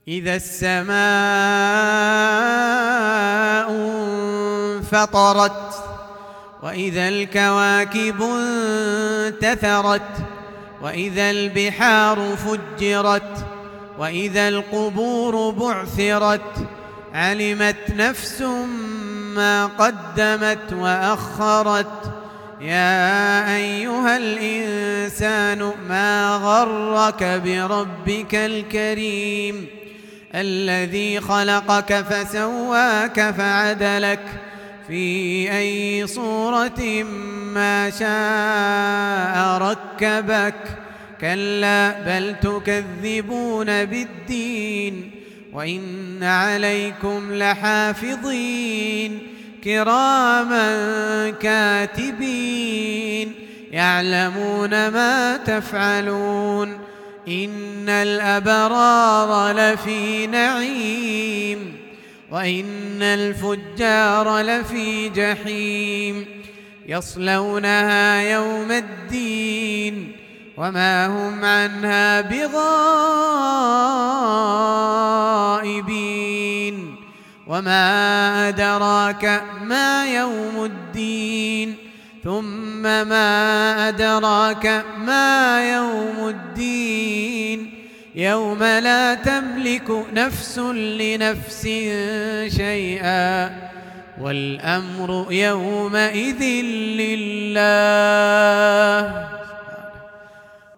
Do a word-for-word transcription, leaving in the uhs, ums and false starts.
إذا السماء انفطرت وإذا الكواكب انتثرت وإذا البحار فجرت وإذا القبور بعثرت علمت نفس ما قدمت وأخرت. يا أيها الإنسان ما غرك بربك الكريم الذي خلقك فسواك فعدلك في أي صورة ما شاء ركبك. كلا بل تكذبون بالدين وإن عليكم لحافظين كراما كاتبين يعلمون ما تفعلون. إن الأبرار لفي نعيم وإن الفجار لفي جحيم يصلونها يوم الدين وما هم عنها بغائبين. وما أدراك ما يوم الدين ثم ما أدراك ما يوم الدين يوم لا تملك نفس لنفس شيئا والأمر يومئذ لله.